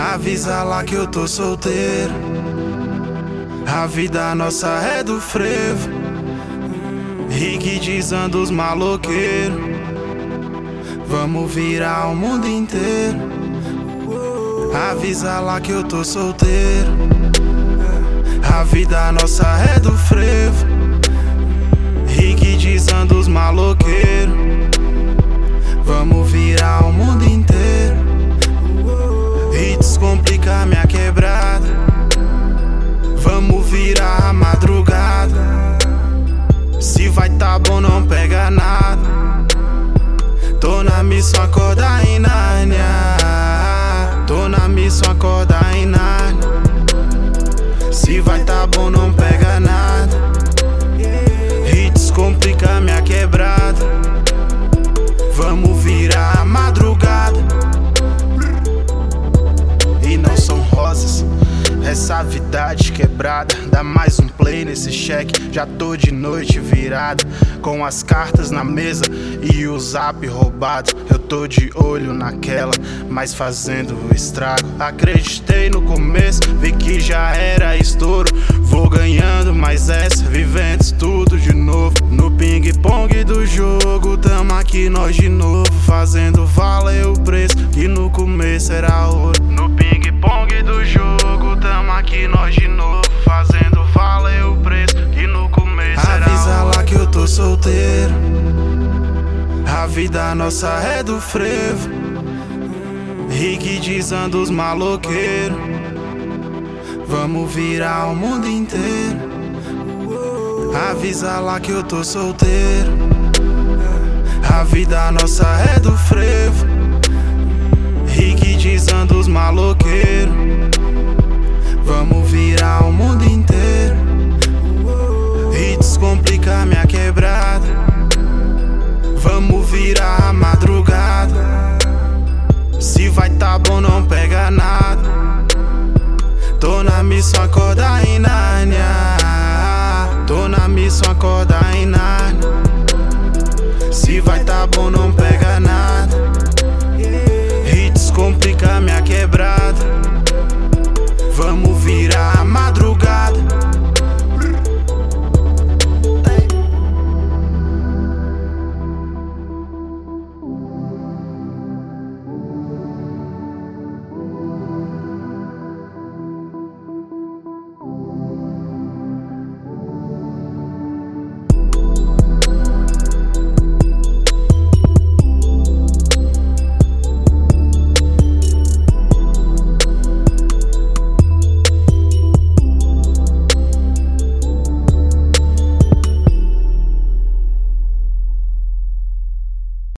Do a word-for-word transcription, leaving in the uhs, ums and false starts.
Avisa lá que eu tô solteiro. A vida nossa é do frevo. Rick dizendo os maloqueiros. Vamos virar o mundo inteiro. Avisa lá que eu tô solteiro. A vida nossa é do frevo. Rick dizendo os maloqueiros. Vamos virar o mundo inteiro e descomplicar minha quebrada. Vamos virar a madrugada. Se vai tá bom não pega nada. Tô na missão, acorda em Nárnia. Tô na missão, acorda em Nárnia. Se vai tá bom não pega nada e descomplicar minha quebrada. Vamos virar a madrugada. E não são rosas essa vida quebrada. Dá mais um play nesse cheque. Já tô de noite virada, com as cartas na mesa e o zap roubado. Eu tô de olho naquela, mas fazendo estrago. Acreditei no começo, vi que já era estouro. Vou ganhando mais essa, vivendo tudo de novo. No ping-pong do jogo, tamo aqui nós de novo, fazendo valer o preço que no começo era ouro. No ping-pong do jogo, tamo aqui nós de novo, fazendo valer o preço que no começo era ouro. Avisa lá que eu tô solteiro. A vida nossa é do frevo. Rick dizendo os maloqueiros. Vamos virar o mundo inteiro. Avisa lá que eu tô solteiro. A vida nossa é do frevo. Rick dizendo os maloqueiros. Vamos virar o mundo inteiro e descomplicar minha quebrada. Vamos virar a madrugada. Se vai tá bom não pega nada. Tô na missão, acorda em Nárnia. Tô na missão, acorda em Nárnia. Se vai tá bom não pega nada e descomplicar minha